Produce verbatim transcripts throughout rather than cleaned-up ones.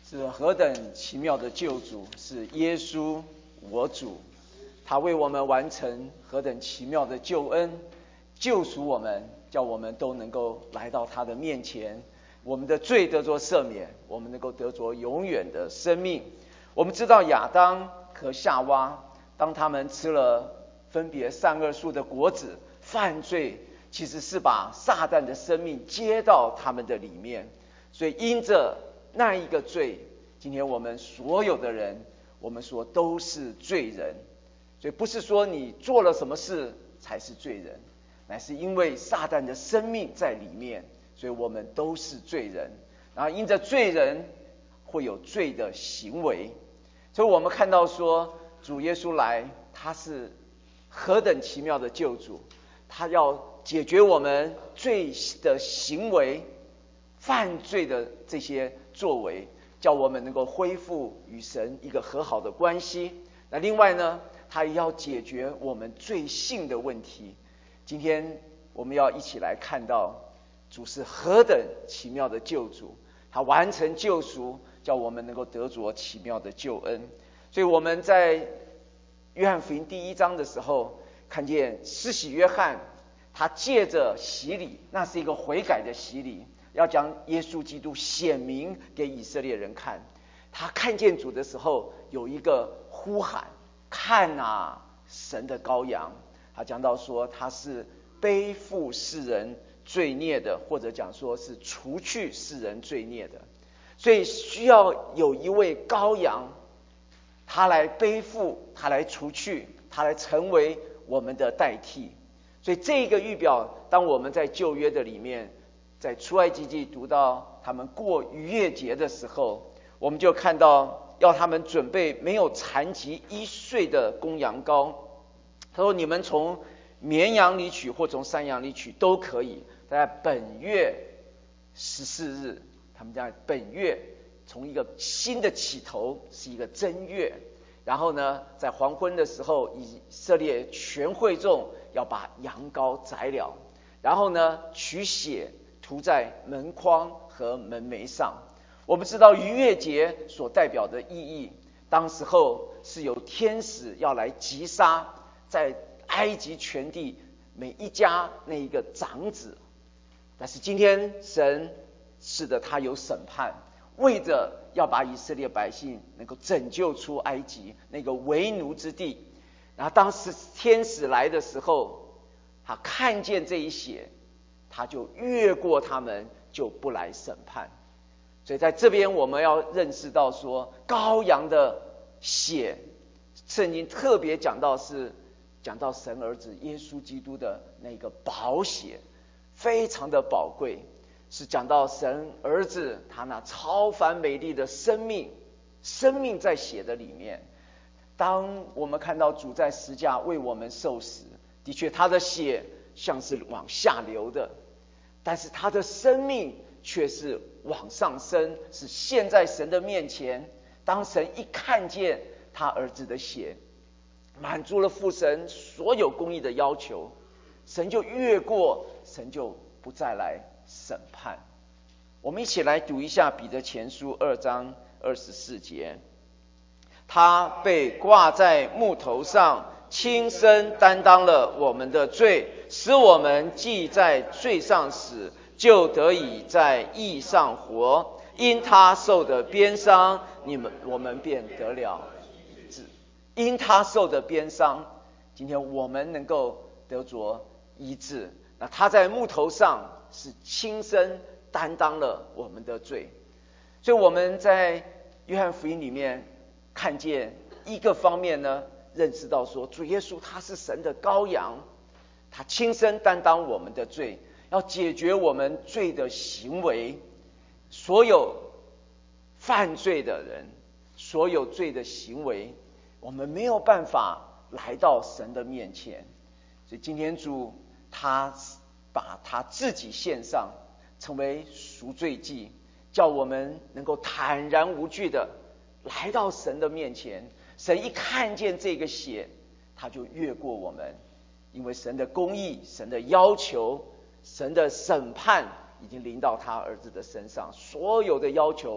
是何等奇妙的救主，是耶稣我主，他为我们完成何等奇妙的救恩，救赎我们，叫我们都能够来到他的面前，我们的罪得着赦免，我们能够得着永远的生命。我们知道亚当和夏娃，当他们吃了分别善恶树的果子，犯罪其实是把撒旦的生命接到他们的里面，所以因着那一个罪，今天我们所有的人，我们说都是罪人。所以不是说你做了什么事才是罪人，乃是因为撒旦的生命在里面，所以我们都是罪人。然后因着罪人会有罪的行为，所以我们看到说主耶稣来，他是何等奇妙的救主，他要解决我们罪的行为，犯罪的这些作为，叫我们能够恢复与神一个和好的关系。那另外呢，他也要解决我们罪性的问题。今天我们要一起来看到主是何等奇妙的救主，他完成救赎，叫我们能够得着奇妙的救恩。所以我们在约翰福音第一章的时候，看见施洗约翰，他借着洗礼，那是一个悔改的洗礼，要将耶稣基督显明给以色列人看。他看见主的时候，有一个呼喊，看啊，神的羔羊。他讲到说他是背负世人罪孽的，或者讲说是除去世人罪孽的。所以需要有一位羔羊，他来背负，他来除去，他来成为我们的代替。所以这个预表，当我们在旧约的里面，在出埃及记读到他们过逾越节的时候，我们就看到要他们准备没有残疾一岁的公羊羔。他说你们从绵羊里取或从山羊里取都可以，在本月十四日，他们在本月从一个新的起头，是一个正月，然后呢在黄昏的时候，以色列全会众要把羊羔宰了，然后呢取血涂在门框和门楣上。我们知道逾越节所代表的意义，当时候是有天使要来击杀在埃及全地每一家那一个长子。但是今天神是的，他有审判，为着要把以色列百姓能够拯救出埃及那个为奴之地。然后当时天使来的时候，他看见这一血，他就越过他们，就不来审判。所以在这边我们要认识到说，羔羊的血，圣经特别讲到是讲到神儿子耶稣基督的那个宝血，非常的宝贵，是讲到神儿子他那超凡美丽的生命，生命在血的里面。当我们看到主在十架为我们受死，的确他的血像是往下流的，但是他的生命却是往上升，是现在神的面前。当神一看见他儿子的血，满足了父神所有公义的要求，神就越过，神就不再来审判。我们一起来读一下彼得前书二章二十四节。他被挂在木头上，亲身担当了我们的罪，使我们既在罪上死，就得以在义上活。因他受的鞭伤，你们我们便得了医治。因他受的鞭伤，今天我们能够得着医治。那他在木头上是亲身担当了我们的罪。所以我们在约翰福音里面看见一个方面呢，认识到说主耶稣他是神的羔羊，他亲身担当我们的罪，要解决我们罪的行为。所有犯罪的人，所有罪的行为，我们没有办法来到神的面前。所以今天主他把他自己献上，成为赎罪祭，叫我们能够坦然无惧的来到神的面前。神一看见这个血，他就越过我们，因为神的公义，神的要求，神的审判已经临到他儿子的身上，所有的要求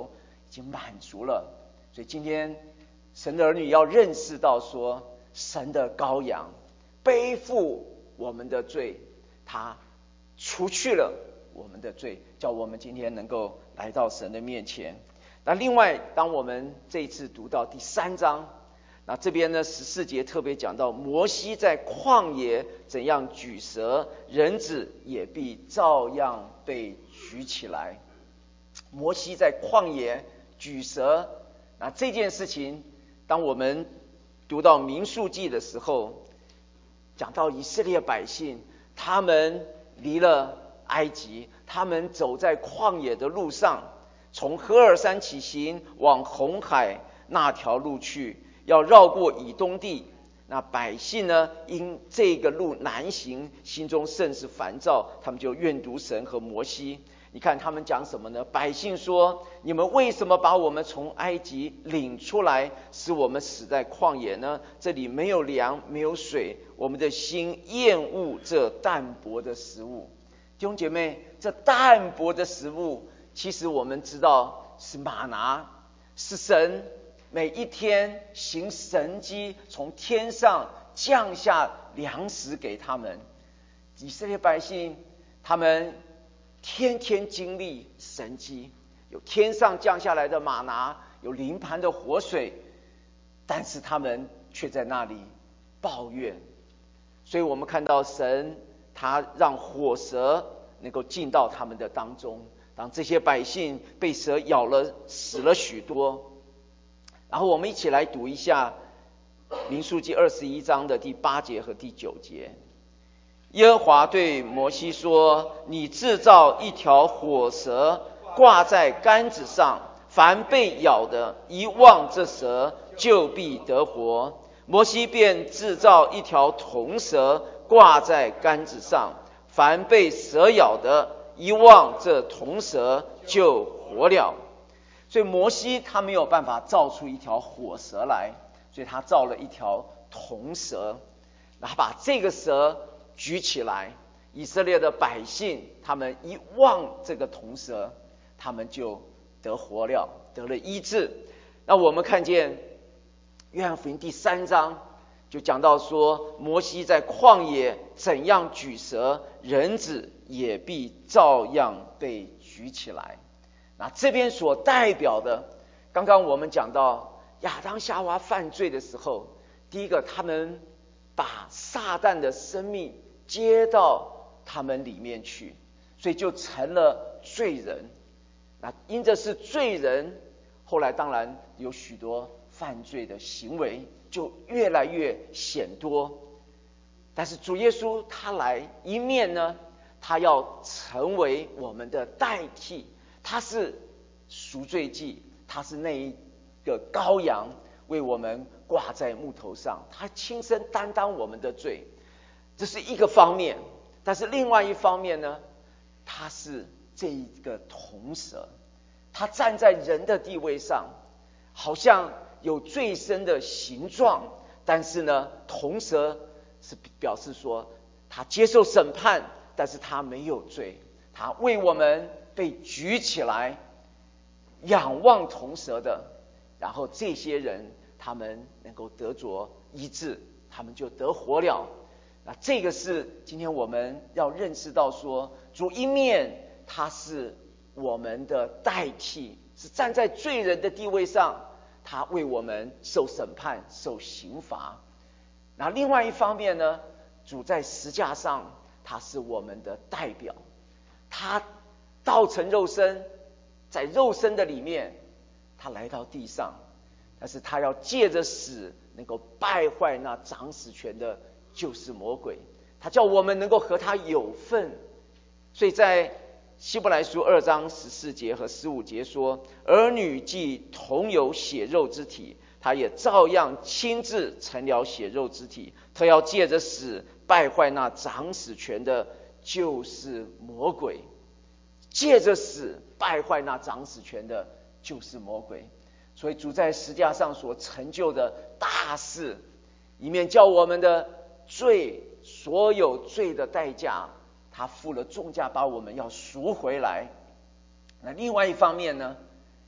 已经满足了。所以今天神的儿女要认识到说，神的羔羊背负我们的罪，他除去了我们的罪，叫我们今天能够来到神的面前。那另外，当我们这一次读到第三章，那这边呢十四节特别讲到摩西在旷野怎样举蛇，人子也必照样被举起来。摩西在旷野举蛇，那这件事情当我们读到民数记的时候，讲到以色列百姓他们离了埃及，他们走在旷野的路上，从何珥山起行，往红海那条路去，要绕过以东地。那百姓呢，因这个路难行，心中甚是烦躁，他们就怨毒神和摩西。你看他们讲什么呢？百姓说，你们为什么把我们从埃及领出来，使我们死在旷野呢？这里没有粮，没有水，我们的心厌恶这淡薄的食物。弟兄姐妹，这淡薄的食物，其实我们知道是玛拿，是神每一天行神迹，从天上降下粮食给他们。以色列百姓他们天天经历神迹，有天上降下来的玛拿，有临盘的活水，但是他们却在那里抱怨。所以我们看到神他让火蛇能够进到他们的当中，当这些百姓被蛇咬了，死了许多。然后我们一起来读一下民数记二十一章的第八节和第九节。耶和华对摩西说，你制造一条火蛇，挂在杆子上，凡被咬的一望这蛇，就必得活。摩西便制造一条铜蛇，挂在杆子上，凡被蛇咬的一望这铜蛇，就活了。所以摩西他没有办法造出一条火蛇来，所以他造了一条铜蛇，然后把这个蛇举起来，以色列的百姓他们一望这个铜蛇，他们就得活了，得了医治。那我们看见约翰福音第三章就讲到说，摩西在旷野怎样举蛇，人子也必照样被举起来。那这边所代表的，刚刚我们讲到亚当夏娃犯罪的时候，第一个他们把撒旦的生命接到他们里面去，所以就成了罪人。那因着是罪人，后来当然有许多犯罪的行为就越来越显多。但是主耶稣他来，一面呢他要成为我们的代替，他是赎罪祭，他是那一个羔羊，为我们挂在木头上，他亲身担当我们的罪，这是一个方面。但是另外一方面呢，他是这一个铜蛇，他站在人的地位上，好像有罪身的形状，但是呢铜蛇是表示说他接受审判，但是他没有罪，他为我们被举起来，仰望铜蛇的，然后这些人他们能够得着医治，他们就得活了。那这个是今天我们要认识到说，主一面他是我们的代替，是站在罪人的地位上，他为我们受审判受刑罚。那另外一方面呢，主在十架上他是我们的代表，他道成肉身，在肉身的里面他来到地上，但是他要借着死能够败坏那掌死权的就是魔鬼，他叫我们能够和他有份。所以在希伯来书二章十四节和十五节说，儿女既同有血肉之体，他也照样亲自成了血肉之体，他要借着死败坏那掌死权的就是魔鬼，借着死败坏那掌死权的就是魔鬼。所以主在十架上所成就的大事，一面叫我们的罪，所有罪的代价他付了重价，把我们要赎回来。那另外一方面呢，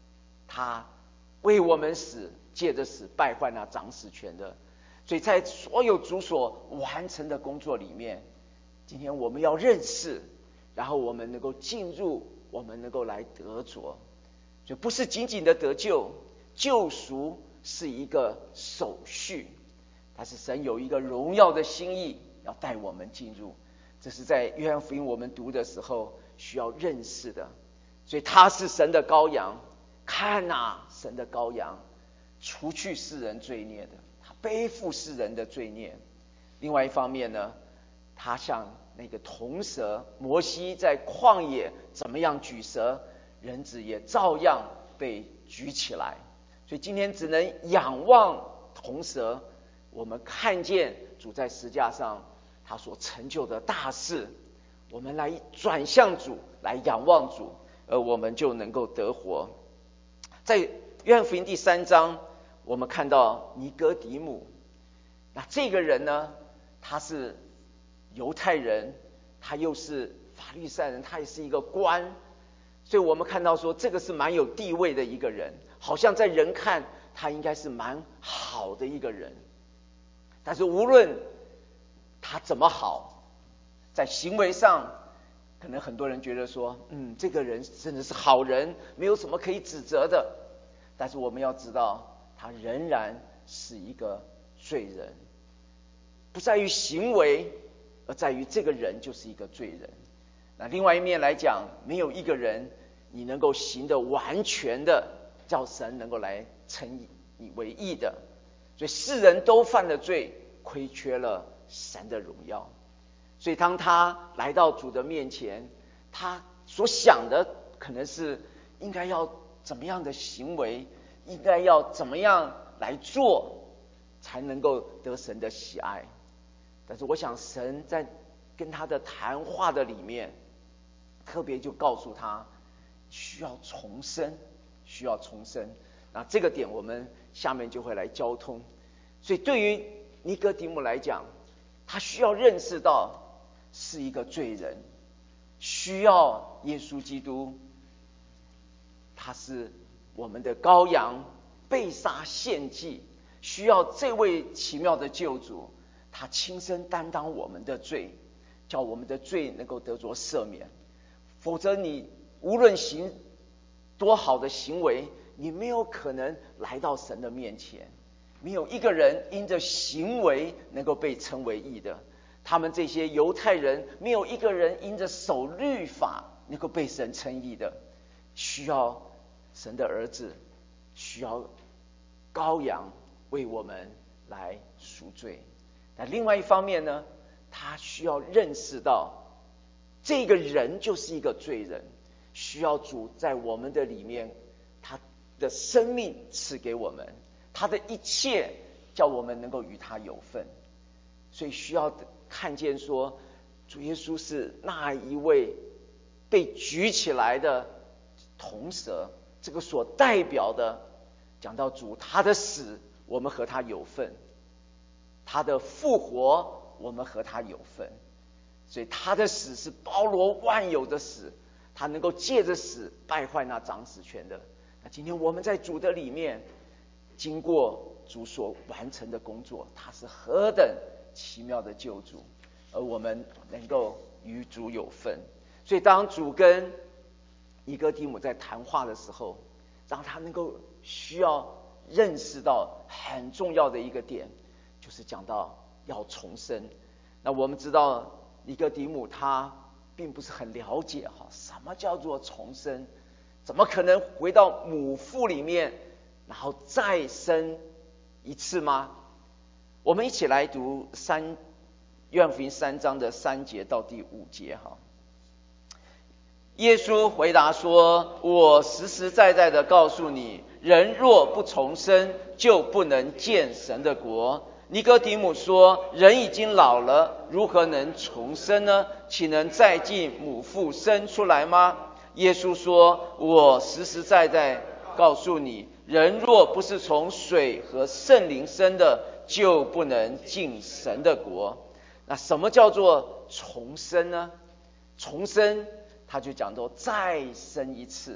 他为我们死，借着死败坏那掌死权的。所以在所有主所完成的工作里面，今天我们要认识，然后我们能够进入，我们能够来得着。就不是仅仅的得救，救赎是一个手续，但是神有一个荣耀的心意要带我们进入，这是在约翰福音我们读的时候需要认识的。所以他是神的羔羊，看啊，神的羔羊，除去世人罪孽的，他背负世人的罪孽。另外一方面呢，他像那个铜蛇，摩西在旷野怎么样举蛇，人子也照样被举起来。所以今天只能仰望铜蛇，我们看见主在十架上他所成就的大事，我们来转向主，来仰望主，而我们就能够得活。在约翰福音第三章，我们看到尼哥底母，那这个人呢，他是犹太人，他又是法利赛人，他也是一个官，所以我们看到说这个是蛮有地位的一个人，好像在人看他应该是蛮好的一个人。但是无论他怎么好，在行为上可能很多人觉得说，嗯，这个人真的是好人，没有什么可以指责的。但是我们要知道，他仍然是一个罪人，不在于行为，而在于这个人就是一个罪人。那另外一面来讲，没有一个人你能够行得完全的，叫神能够来称你为义的。所以世人都犯了罪，亏缺了神的荣耀。所以当他来到主的面前，他所想的可能是应该要怎么样的行为，应该要怎么样来做，才能够得神的喜爱。但是我想神在跟他的谈话的里面，特别就告诉他需要重生，需要重生。那这个点我们下面就会来交通。所以对于尼哥底母来讲，他需要认识到是一个罪人，需要耶稣基督，他是我们的羔羊，被杀献祭，需要这位奇妙的救主，他亲身担当我们的罪，叫我们的罪能够得着赦免。否则你无论行多好的行为，你没有可能来到神的面前。没有一个人因着行为能够被称为义的，他们这些犹太人没有一个人因着守律法能够被神称义的，需要神的儿子，需要羔羊为我们来赎罪。那另外一方面呢，他需要认识到这个人就是一个罪人，需要主在我们的里面，他的生命赐给我们，他的一切叫我们能够与他有份。所以需要看见说，主耶稣是那一位被举起来的铜蛇，这个所代表的，讲到主他的死我们和他有份，他的复活我们和他有份。所以他的死是包罗万有的死，他能够借着死败坏那掌死权的。那今天我们在主的里面，经过主所完成的工作，他是何等奇妙的救主，而我们能够与主有份。所以当主跟尼哥底母在谈话的时候，让他能够需要认识到很重要的一个点，就是讲到要重生。那我们知道尼哥底母他并不是很了解哈，什么叫做重生？怎么可能回到母腹里面，然后再生一次吗？我们一起来读三约翰福音三章的三节到第五节哈。耶稣回答说：“我实实在在的告诉你，人若不重生，就不能见神的国。”尼哥底母说：“人已经老了，如何能重生呢？岂能再进母腹生出来吗？”耶稣说：“我实实在在告诉你，人若不是从水和圣灵生的，就不能进神的国。”那什么叫做重生呢？重生他就讲到再生一次，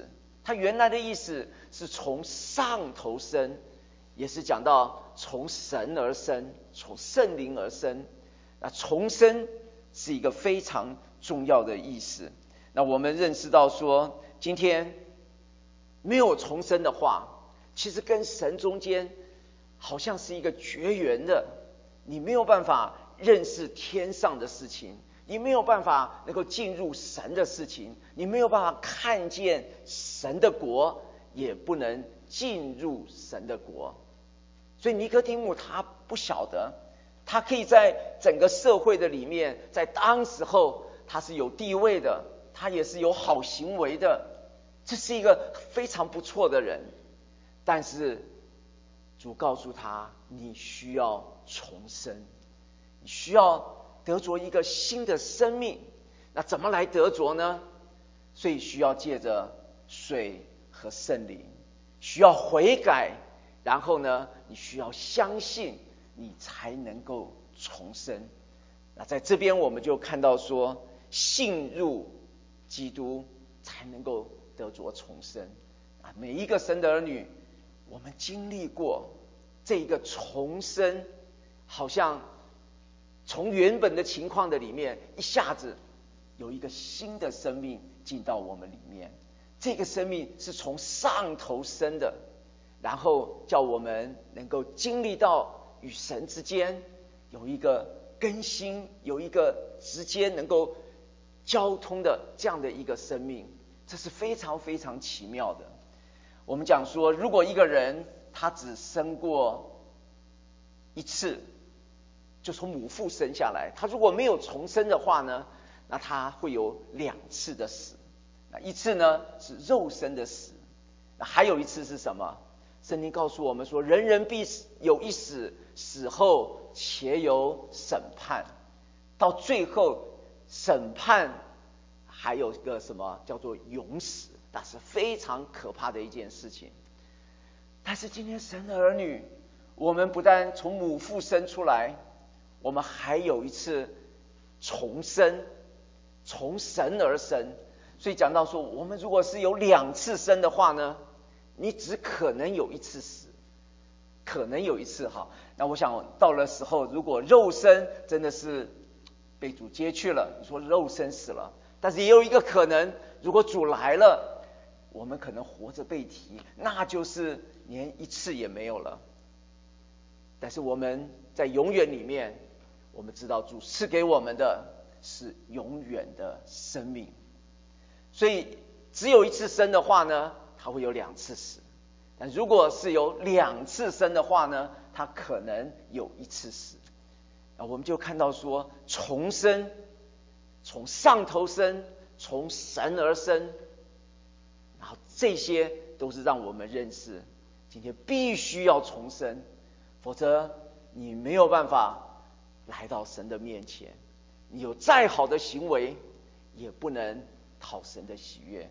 它原来的意思是从上头生，也是讲到从神而生，从圣灵而生。那重生是一个非常重要的意思。那我们认识到说，今天没有重生的话，其实跟神中间好像是一个绝缘的，你没有办法认识天上的事情，你没有办法能够进入神的事情，你没有办法看见神的国，也不能进入神的国。所以尼哥底母他不晓得，他可以在整个社会的里面，在当时候他是有地位的，他也是有好行为的，这是一个非常不错的人。但是主告诉他，你需要重生，你需要得着一个新的生命。那怎么来得着呢？所以需要借着水和圣灵，需要悔改，然后呢，你需要相信，你才能够重生。那在这边我们就看到说，信入基督才能够得着重生。啊，每一个神的儿女，我们经历过这一个重生，好像从原本的情况的里面，一下子有一个新的生命进到我们里面。这个生命是从上头生的，然后叫我们能够经历到与神之间有一个更新，有一个直接能够交通的这样的一个生命，这是非常非常奇妙的。我们讲说，如果一个人他只生过一次，就从母腹生下来，他如果没有重生的话呢，那他会有两次的死。那一次呢是肉身的死，那还有一次是什么？圣经告诉我们说，人人必有一死，死后且有审判。到最后审判还有一个什么叫做永死，那是非常可怕的一件事情。但是今天神的儿女，我们不但从母腹生出来，我们还有一次重生，从神而生。所以讲到说，我们如果是有两次生的话呢，你只可能有一次死，可能有一次哈。那我想到了时候，如果肉身真的是被主接去了，你说肉身死了，但是也有一个可能，如果主来了，我们可能活着被提，那就是连一次也没有了。但是我们在永远里面，我们知道主赐给我们的是永远的生命。所以只有一次生的话呢，他会有两次死；但如果是有两次生的话呢，他可能有一次死。那我们就看到说，重生，从上头生，从神而生，然后这些都是让我们认识，今天必须要重生，否则你没有办法来到神的面前。你有再好的行为，也不能讨神的喜悦。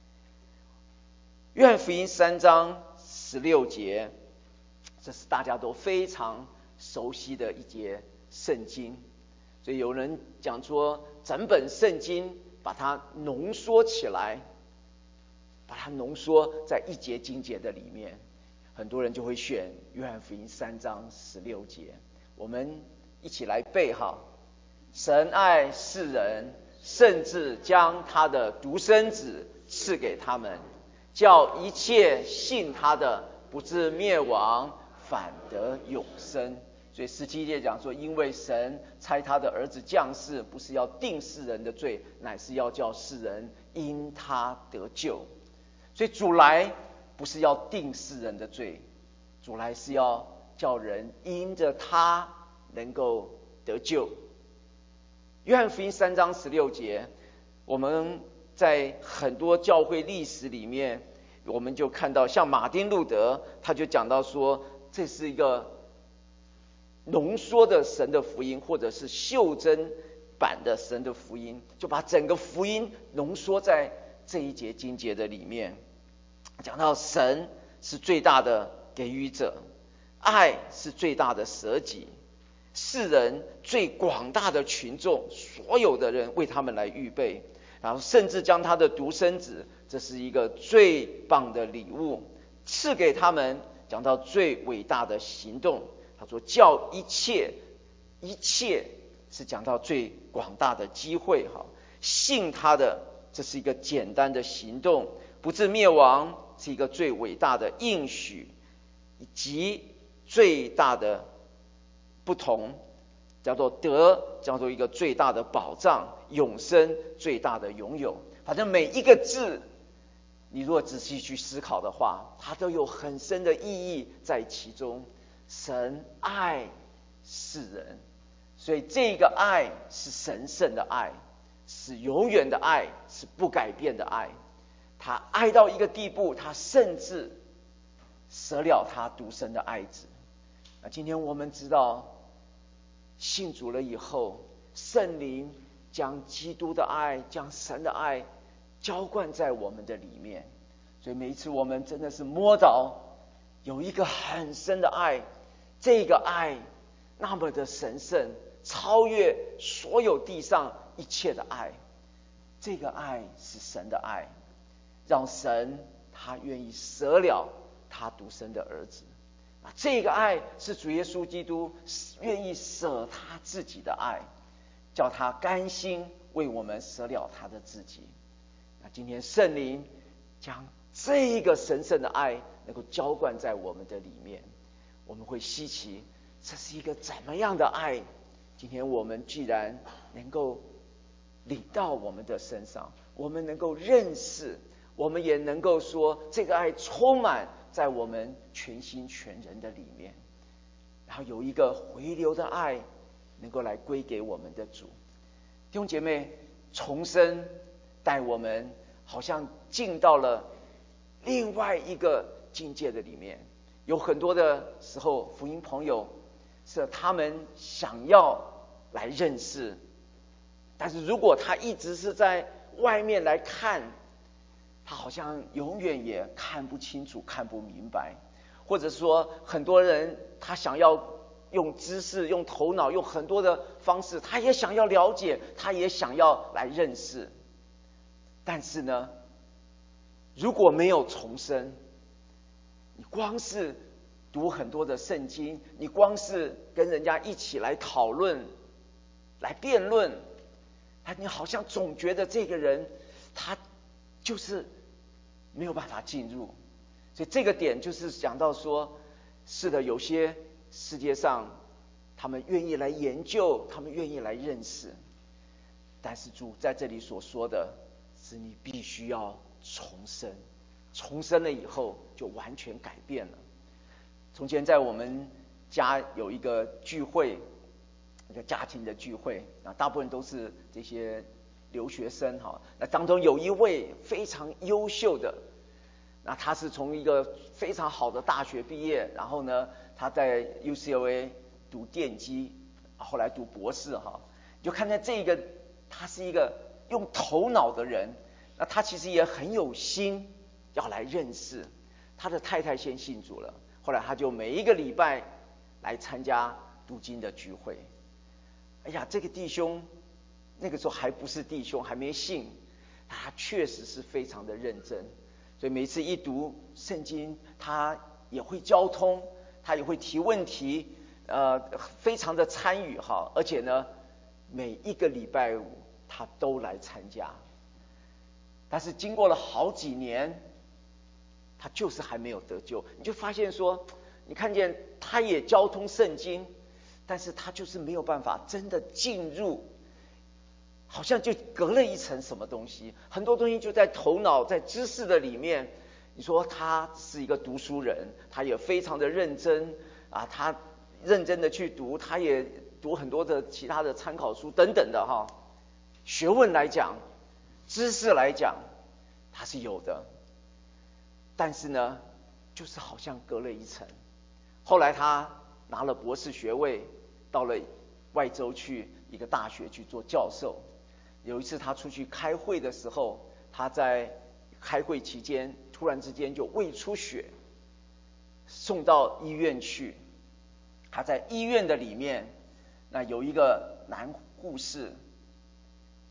约翰福音三章十六节，这是大家都非常熟悉的一节圣经。所以有人讲说，整本圣经把它浓缩起来，把它浓缩在一节经节的里面，很多人就会选约翰福音三章十六节。我们一起来背哈：神爱世人，甚至将他的独生子赐给他们，叫一切信他的不至灭亡，反得永生。所以十七节讲说，因为神差他的儿子降世，不是要定世人的罪，乃是要叫世人因他得救。所以主来不是要定世人的罪，主来是要叫人因着他能够得救。约翰福音三章十六节，我们在很多教会历史里面，我们就看到，像马丁路德，他就讲到说，这是一个浓缩的神的福音，或者是袖珍版的神的福音，就把整个福音浓缩在这一节经节的里面。讲到神是最大的给予者，爱是最大的舍己，世人最广大的群众，所有的人为他们来预备， 然后甚至将他的独生子，这是一个最棒的礼物，赐给他们。讲到最伟大的行动，他说叫一切，一切是讲到最广大的机会哈。信他的，这是一个简单的行动，不致灭亡，是一个最伟大的应许，以及最大的不同，叫做得，叫做一个最大的保障，永生最大的拥有。反正每一个字，你如果仔细去思考的话，它都有很深的意义在其中。神爱世人，所以这个爱是神圣的爱，是永远的爱，是不改变的爱。他爱到一个地步，他甚至舍了他独生的爱子。那今天我们知道，信主了以后，圣灵将基督的爱，将神的爱浇灌在我们的里面，所以每一次我们真的是摸到有一个很深的爱，这个爱那么的神圣，超越所有地上一切的爱。这个爱是神的爱，让神他愿意舍了他独生的儿子。这个爱是主耶稣基督愿意舍他自己的爱，叫他甘心为我们舍了他的自己。那今天圣灵将这个神圣的爱能够浇灌在我们的里面，我们会稀奇，这是一个怎么样的爱？今天我们既然能够领到我们的身上，我们能够认识，我们也能够说这个爱充满在我们全心全人的里面，然后有一个回流的爱能够来归给我们的主。弟兄姐妹，重生带我们好像进到了另外一个境界的里面。有很多的时候，福音朋友是他们想要来认识，但是如果他一直是在外面来看，他好像永远也看不清楚，看不明白。或者说很多人他想要用知识，用头脑，用很多的方式，他也想要了解，他也想要来认识。但是呢，如果没有重生，你光是读很多的圣经，你光是跟人家一起来讨论，来辩论，你好像总觉得这个人他就是没有办法进入。所以这个点就是讲到说，是的，有些世界上他们愿意来研究，他们愿意来认识，但是主在这里所说的是你必须要重生，重生了以后就完全改变了。从前在我们家有一个聚会，一个家庭的聚会，那大部分都是这些留学生哈。那当中有一位非常优秀的，那他是从一个非常好的大学毕业，然后呢他在 U C L A 读电机，后来读博士哈。你就看见这个他是一个用头脑的人，那他其实也很有心要来认识。他的太太先信主了，后来他就每一个礼拜来参加读经的聚会。哎呀，这个弟兄那个时候还不是弟兄，还没信，他确实是非常的认真，所以每次一读圣经，他也会交通，他也会提问题，呃，非常的参与哈，而且呢，每一个礼拜五他都来参加。但是经过了好几年，他就是还没有得救。你就发现说，你看见他也交通圣经，但是他就是没有办法真的进入，好像就隔了一层什么东西，很多东西就在头脑在知识的里面。你说他是一个读书人，他也非常的认真啊，他认真的去读，他也读很多的其他的参考书等等的哈。学问来讲，知识来讲，他是有的，但是呢，就是好像隔了一层。后来他拿了博士学位，到了外州去一个大学去做教授。有一次他出去开会的时候，他在开会期间突然之间就胃出血，送到医院去。他在医院的里面，那有一个男护士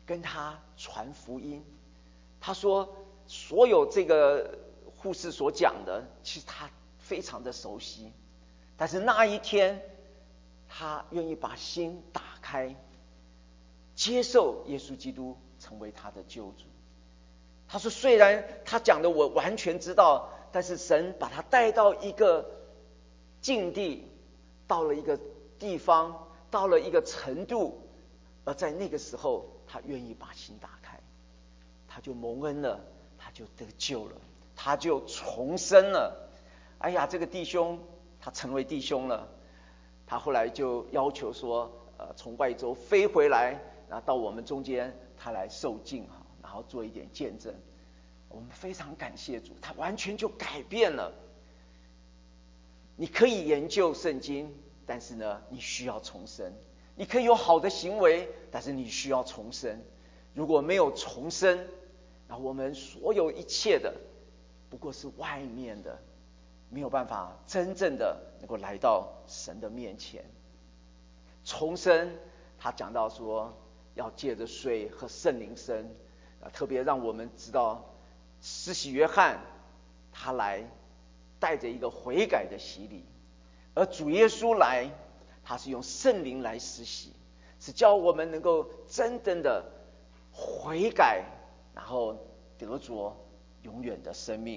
跟他传福音。他说所有这个护士所讲的，其实他非常的熟悉，但是那一天他愿意把心打开，接受耶稣基督成为他的救主。他说虽然他讲的我完全知道，但是神把他带到一个境地，到了一个地方，到了一个程度，而在那个时候他愿意把心打开，他就蒙恩了，他就得救了，他就重生了。哎呀，这个弟兄他成为弟兄了，他后来就要求说呃，从外州飞回来，然后到我们中间他来受浸，然后做一点见证。我们非常感谢主，他完全就改变了。你可以研究圣经，但是呢你需要重生。你可以有好的行为，但是你需要重生。如果没有重生，那我们所有一切的不过是外面的，没有办法真正的能够来到神的面前。重生他讲到说要借着水和圣灵生，特别让我们知道施洗约翰他来带着一个悔改的洗礼，而主耶稣来他是用圣灵来施洗，是叫我们能够真正的悔改，然后得着永远的生命。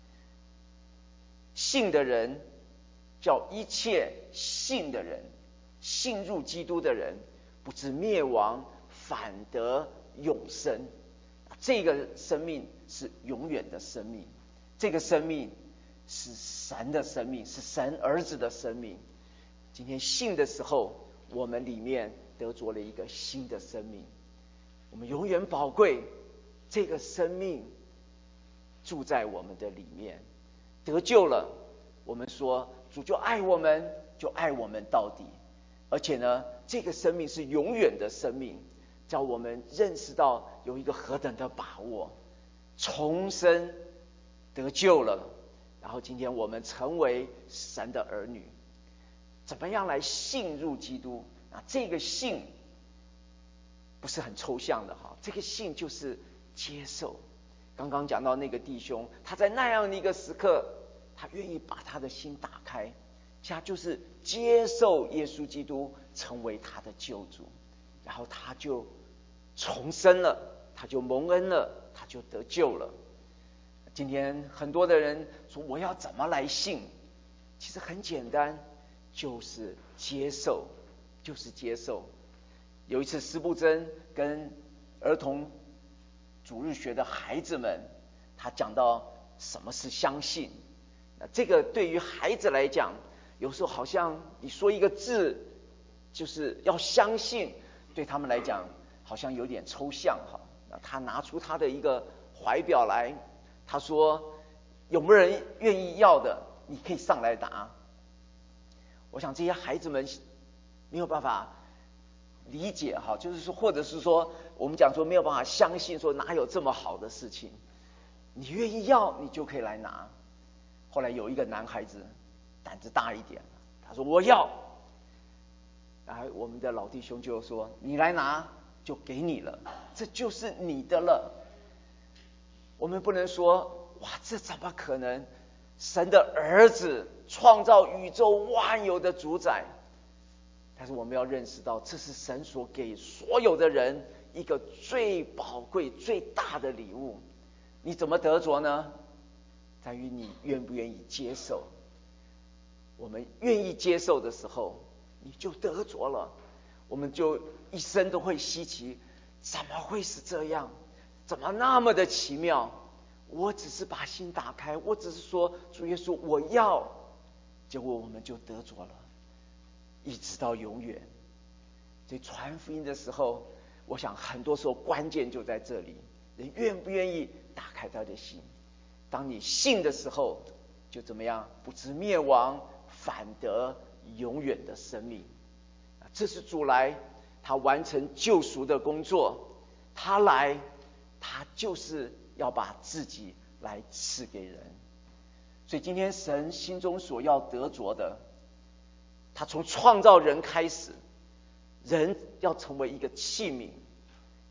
信的人叫一切信的人，信入基督的人不至灭亡，反得永生。这个生命是永远的生命，这个生命是神的生命，是神儿子的生命。今天信的时候，我们里面得着了一个新的生命，我们永远宝贵，这个生命住在我们的里面，得救了。我们说主就爱我们，就爱我们到底，而且呢这个生命是永远的生命，叫我们认识到有一个何等的把握，重生得救了，然后今天我们成为神的儿女。怎么样来信入基督啊？这个信不是很抽象的哈，这个信就是接受。刚刚讲到那个弟兄，他在那样的一个时刻，他愿意把他的心打开，他就是接受耶稣基督成为他的救主，然后他就重生了，他就蒙恩了，他就得救了。今天很多的人说我要怎么来信，其实很简单，就是接受，就是接受。有一次施布真跟儿童主日学的孩子们，他讲到什么是相信。这个对于孩子来讲，有时候好像你说一个字就是要相信，对他们来讲好像有点抽象哈。他拿出他的一个怀表来，他说有没有人愿意要的，你可以上来拿。我想这些孩子们没有办法理解哈，就是说或者是说我们讲说没有办法相信，说哪有这么好的事情，你愿意要你就可以来拿。后来有一个男孩子胆子大一点，他说我要，然后我们的老弟兄就说你来拿就给你了，这就是你的了。我们不能说哇这怎么可能，神的儿子创造宇宙万有的主宰，但是我们要认识到这是神所给所有的人一个最宝贵最大的礼物。你怎么得着呢？在于你愿不愿意接受。我们愿意接受的时候，你就得着了，我们就一生都会稀奇，怎么会是这样，怎么那么的奇妙。我只是把心打开，我只是说主耶稣我要，结果我们就得着了，一直到永远。所以传福音的时候，我想很多时候关键就在这里，人愿不愿意打开他的心。当你信的时候，就怎么样，不至灭亡，反得永远的生命。这是主来，他完成救赎的工作，他来，他就是要把自己来赐给人。所以今天神心中所要得着的，他从创造人开始，人要成为一个器皿，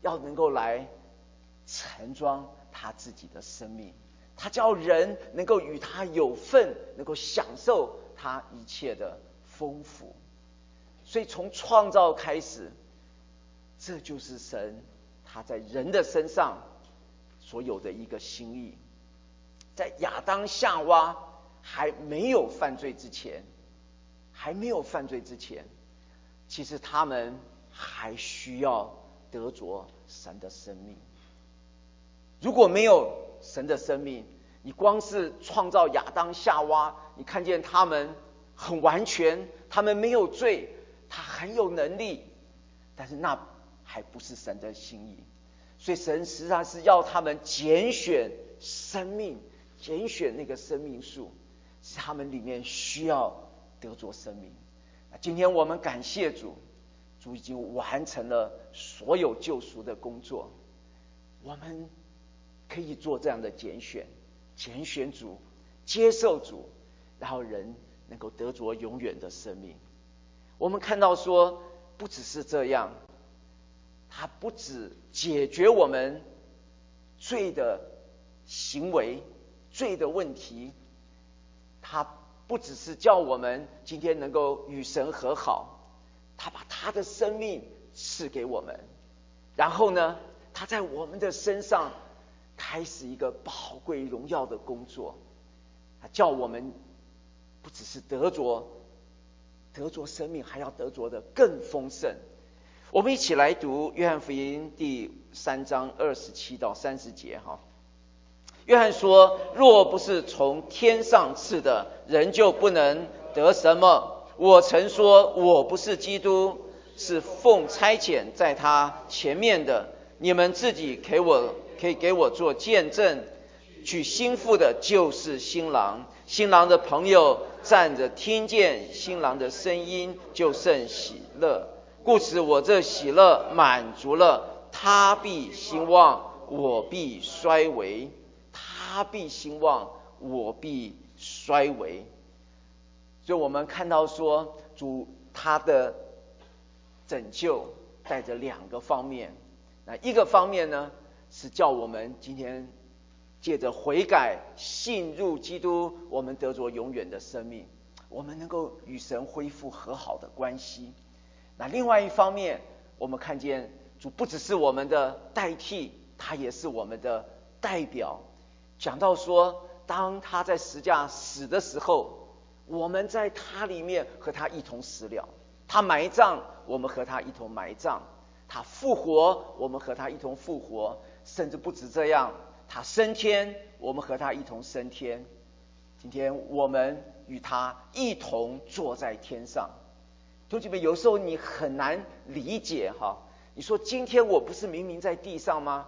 要能够来盛装他自己的生命，他叫人能够与他有份，能够享受他一切的丰富。所以从创造开始，这就是神他在人的身上所有的一个心意。在亚当夏娃还没有犯罪之前，还没有犯罪之前，其实他们还需要得着神的生命。如果没有神的生命，你光是创造亚当夏娃，你看见他们很完全，他们没有罪，他很有能力，但是那还不是神的心意。所以神实际上是要他们拣选生命，拣选那个生命树，是他们里面需要得着生命。今天我们感谢主，主已经完成了所有救赎的工作，我们可以做这样的拣选，拣选主，接受主，然后人能够得着永远的生命。我们看到说，不只是这样，它不只解决我们罪的行为、罪的问题，它不只是叫我们今天能够与神和好，他把他的生命赐给我们，然后呢，他在我们的身上开始一个宝贵荣耀的工作，他叫我们不只是得着得着生命，还要得着的更丰盛。我们一起来读约翰福音第三章二十七到三十节哈。约翰说，若不是从天上赐的，人就不能得什么。我曾说我不是基督，是奉差遣在他前面的，你们自己给我可以给我做见证。娶新妇的就是新郎，新郎的朋友站着听见新郎的声音，就甚喜乐。故此我这喜乐满足了，他必兴旺，我必衰微。他必兴旺，我必衰微。所以我们看到说，主他的拯救带着两个方面。那一个方面呢，是叫我们今天借着悔改信入基督，我们得着永远的生命，我们能够与神恢复和好的关系。那另外一方面，我们看见主不只是我们的代替，他也是我们的代表。讲到说，当他在十架死的时候，我们在他里面和他一同死了，他埋葬，我们和他一同埋葬，他复活，我们和他一同复活，甚至不止这样，他升天，我们和他一同升天。今天我们与他一同坐在天上。同学们，有时候你很难理解哈，你说今天我不是明明在地上吗？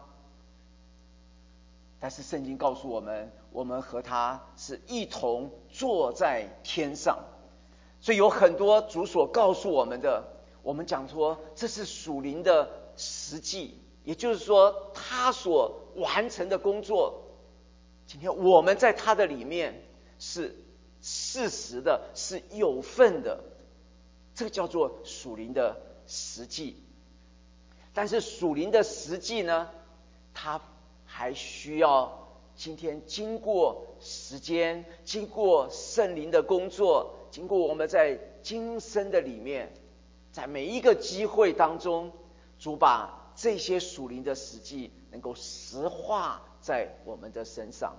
但是圣经告诉我们，我们和他是一同坐在天上。所以有很多主所告诉我们的，我们讲说这是属灵的实际，也就是说他所完成的工作，今天我们在他的里面是事实的，是有份的，这个叫做属灵的实际。但是属灵的实际呢，它还需要今天经过时间，经过圣灵的工作，经过我们在今生的里面，在每一个机会当中，主把这些属灵的实际能够实化在我们的身上。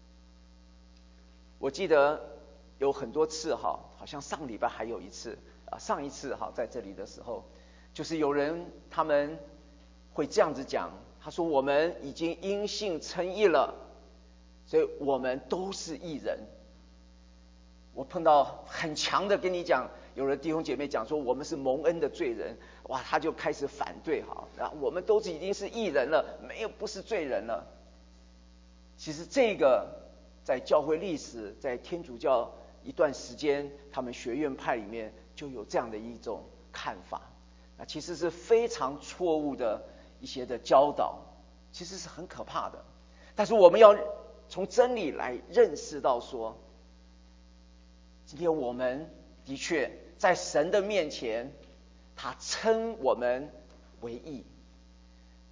我记得有很多次哈，好像上礼拜还有一次啊，上一次哈在这里的时候，就是有人他们会这样子讲，他说我们已经因信称义了，所以我们都是义人。我碰到很强的跟你讲，有的弟兄姐妹讲说我们是蒙恩的罪人，哇，他就开始反对哈，然后我们都是已经是义人了，没有不是罪人了。其实这个在教会历史，在天主教一段时间，他们学院派里面就有这样的一种看法，那其实是非常错误的一些的教导，其实是很可怕的。但是我们要从真理来认识到说，今天我们的确在神的面前，他称我们为义。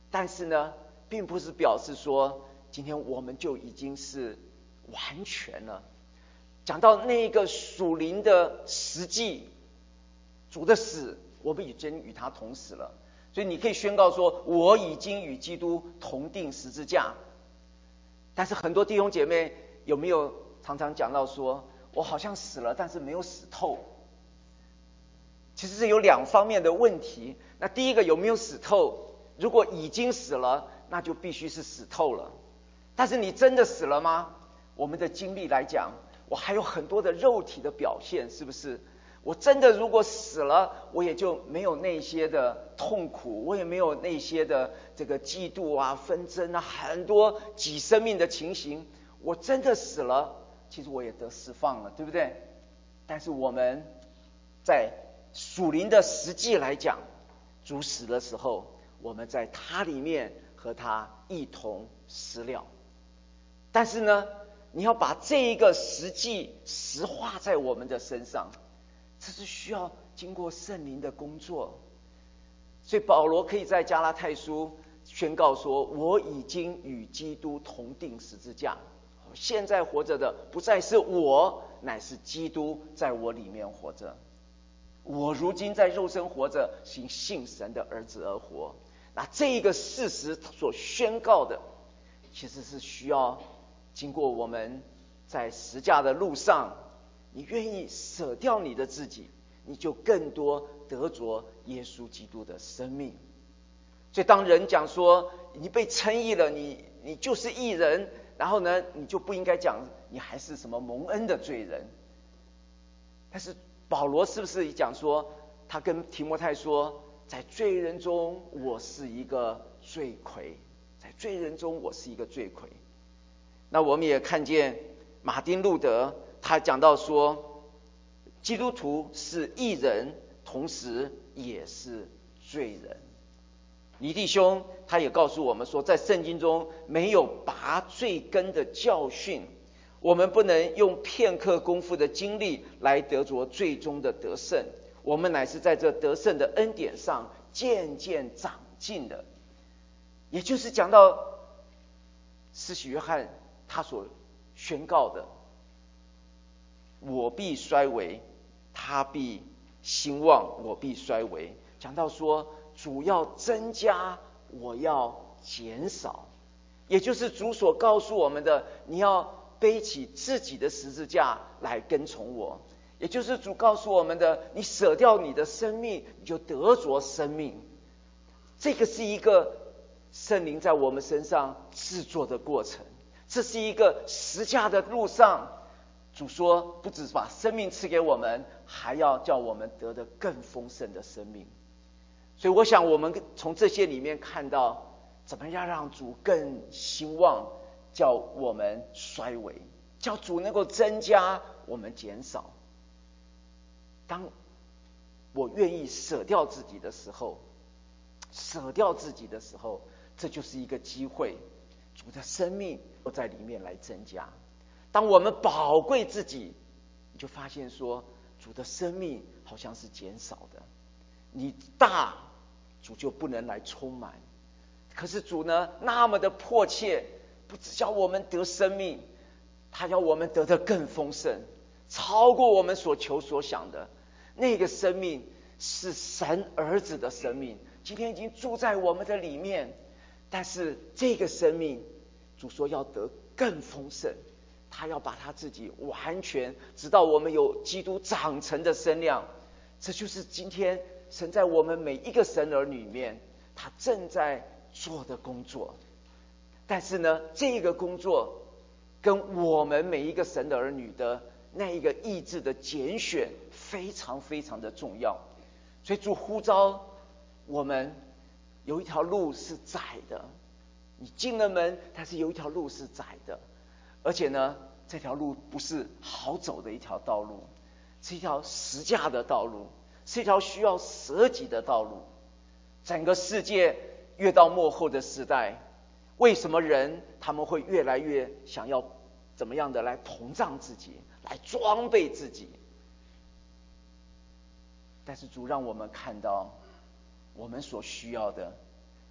但是呢，并不是表示说今天我们就已经是完全了。讲到那个属灵的实际，主的死，我们已经与他同死了，所以你可以宣告说，我已经与基督同定十字架。但是很多弟兄姐妹有没有常常讲到说，我好像死了，但是没有死透？其实是有两方面的问题。那第一个，有没有死透？如果已经死了，那就必须是死透了。但是你真的死了吗？我们的经历来讲，我还有很多的肉体的表现，是不是？我真的如果死了，我也就没有那些的痛苦，我也没有那些的这个嫉妒啊、纷争啊，很多挤生命的情形。我真的死了，其实我也得释放了，对不对？但是我们在属灵的实际来讲，主死的时候，我们在他里面和他一同死了。但是呢，你要把这一个实际实化在我们的身上，这是需要经过圣灵的工作。所以保罗可以在加拉太书宣告说，我已经与基督同定十字架，现在活着的不再是我，乃是基督在我里面活着。我如今在肉身活着，行信神的儿子而活。那这一个事实所宣告的，其实是需要经过我们在十架的路上，你愿意舍掉你的自己，你就更多得着耶稣基督的生命。所以当人讲说你被称义了，你你就是义人，然后呢，你就不应该讲你还是什么蒙恩的罪人。但是保罗是不是讲说，他跟提摩太说，在罪人中我是一个罪魁，在罪人中我是一个罪魁。那我们也看见马丁路德他讲到说，基督徒是义人，同时也是罪人。尼弟兄他也告诉我们说，在圣经中没有拔罪根的教训，我们不能用片刻功夫的经历来得着最终的得胜，我们乃是在这得胜的恩典上渐渐长进的。也就是讲到施洗约翰他所宣告的，我必衰微，他必兴旺，我必衰微。讲到说，主要增加，我要减少。也就是主所告诉我们的，你要背起自己的十字架来跟从我。也就是主告诉我们的，你舍掉你的生命，你就得着生命。这个是一个圣灵在我们身上制作的过程，这是一个十架的路上，主说不只把生命赐给我们，还要叫我们得的更丰盛的生命。所以我想我们从这些里面看到，怎么样让主更兴旺，叫我们衰微，叫主能够增加，我们减少。当我愿意舍掉自己的时候，舍掉自己的时候，这就是一个机会，主的生命都在里面来增加。当我们宝贵自己，你就发现说，主的生命好像是减少的。你大，主就不能来充满。可是主呢，那么的迫切，不只叫我们得生命，他要我们得的更丰盛，超过我们所求所想的。那个生命是神儿子的生命，今天已经住在我们的里面。但是这个生命，主说要得更丰盛，他要把他自己完全，直到我们有基督长成的身量。这就是今天神在我们每一个神儿里面，他正在做的工作。但是呢，这个工作跟我们每一个神的儿女的那一个意志的拣选非常非常的重要。所以主呼召我们，有一条路是窄的，你进了门，但是有一条路是窄的，而且呢，这条路不是好走的一条道路，是一条十架的道路，是一条需要舍己的道路。整个世界越到末后的时代，为什么人他们会越来越想要怎么样的来膨胀自己，来装备自己？但是主让我们看到，我们所需要的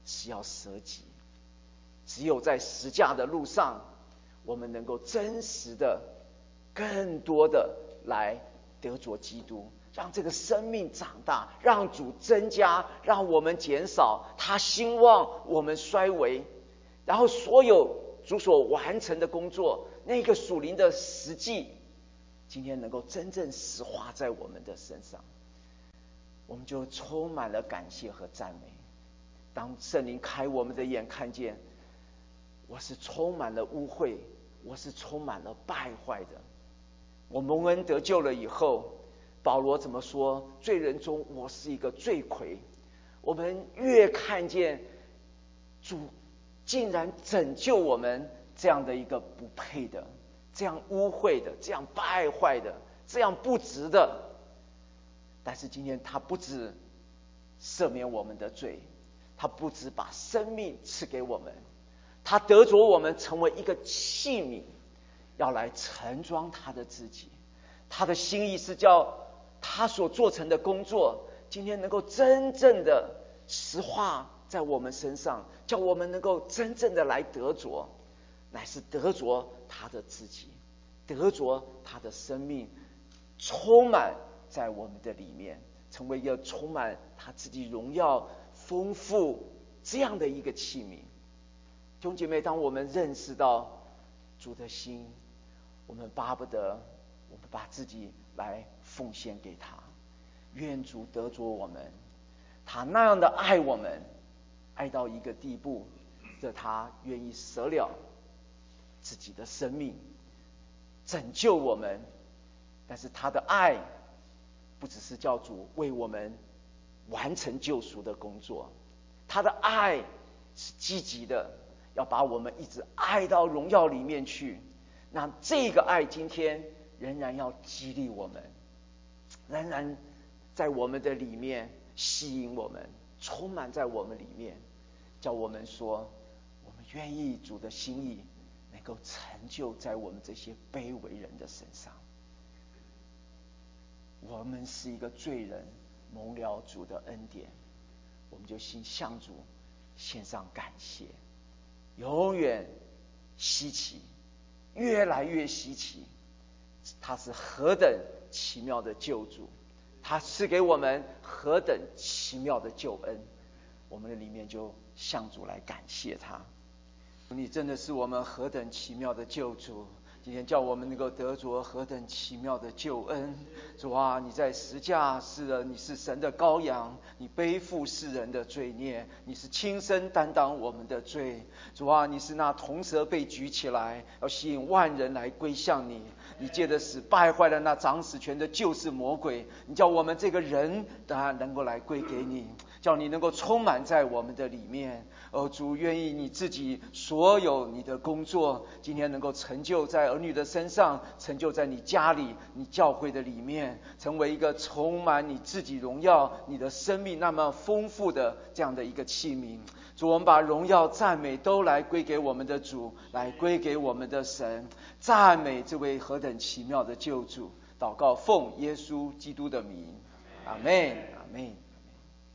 是要舍己。只有在十架的路上，我们能够真实的、更多的来得着基督，让这个生命长大，让主增加，让我们减少，他兴旺，我们衰微。然后所有主所完成的工作，那个属灵的实际，今天能够真正实化在我们的身上，我们就充满了感谢和赞美。当圣灵开我们的眼，看见我是充满了污秽，我是充满了败坏的。我蒙恩得救了以后，保罗怎么说？罪人中我是一个罪魁。我们越看见主竟然拯救我们这样的一个不配的，这样污秽的，这样败坏的，这样不值的，但是今天他不只赦免我们的罪，他不只把生命赐给我们，他得着我们成为一个器皿，要来盛装他的自己。他的心意是叫他所做成的工作，今天能够真正的实化在我们身上，叫我们能够真正的来得着，乃是得着他的自己，得着他的生命，充满在我们的里面，成为一个充满他自己荣耀丰富这样的一个器皿。弟兄姐妹，当我们认识到主的心，我们巴不得我们把自己来奉献给他，愿主得着我们。他那样的爱我们，爱到一个地步，这他愿意舍了自己的生命拯救我们。但是他的爱不只是叫主为我们完成救赎的工作，他的爱是积极的，要把我们一直爱到荣耀里面去。那这个爱今天仍然要激励我们，仍然在我们的里面吸引我们，充满在我们里面，叫我们说我们愿意主的心意能够成就在我们这些卑微人的身上。我们是一个罪人，蒙了主的恩典，我们就先向主献上感谢，永远稀奇，越来越稀奇。他是何等奇妙的救主，他赐给我们何等奇妙的救恩，我们的里面就向主来感谢他。你真的是我们何等奇妙的救主，今天叫我们能够得着何等奇妙的救恩。主啊，你在十架是的，你是神的羔羊，你背负世人的罪孽，你是亲身担当我们的罪。主啊，你是那铜蛇被举起来，要吸引万人来归向你。你借着死败坏了那掌死权的就是魔鬼，你叫我们这个人当然能够来归给你，叫你能够充满在我们的里面。哦，主，愿意你自己所有你的工作今天能够成就在儿女的身上，成就在你家里，你教会的里面，成为一个充满你自己荣耀，你的生命那么丰富的这样的一个器皿。主，我们把荣耀赞美都来归给我们的主，来归给我们的神，赞美这位何等奇妙的救主。祷告奉耶稣基督的名，阿们，阿们。